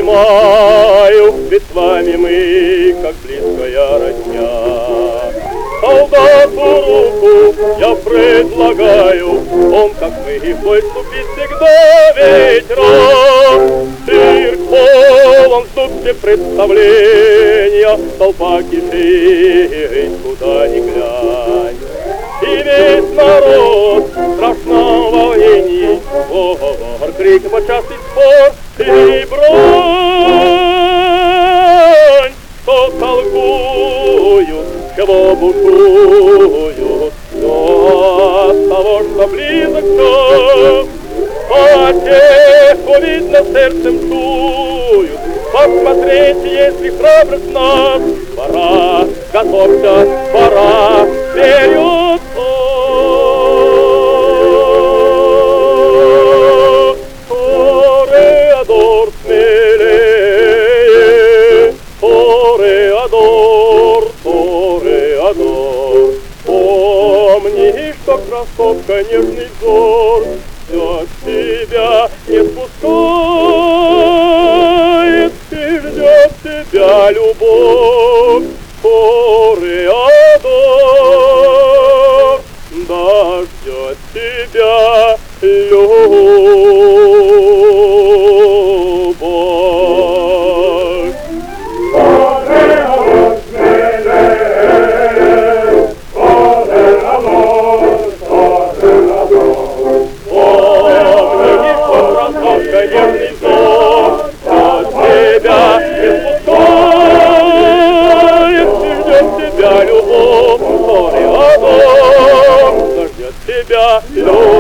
понимаю, ведь с вами мы, как близкая родня. Солдату руку я предлагаю, он, как мы, в бой вступить всегда ведь рад. Цирк полон, ждут все представления, толпа кишит, куда ни глянь. И весь народ в страшном волнении, говор, крик, почастый спор и брань, что толкуют, чего бушуют, все от того, что близок час. А тех, кто, видно, сердцем чуют, посмотреть, если храбрость нас. Пора, готовься, пора, вперед! Тореадор смелее, Тореадор, Тореадор. Помни, что красотка нежный взор все от тебя не спускает и ждет тебя любовь. Тореадор, да ждет тебя любовь. Тореадор смелее, Тореадор, Тореадор. Помни, что красотка нежный взор от тебя не спускает и ждет тебя любовь. Тореадор, да ждет тебя любовь.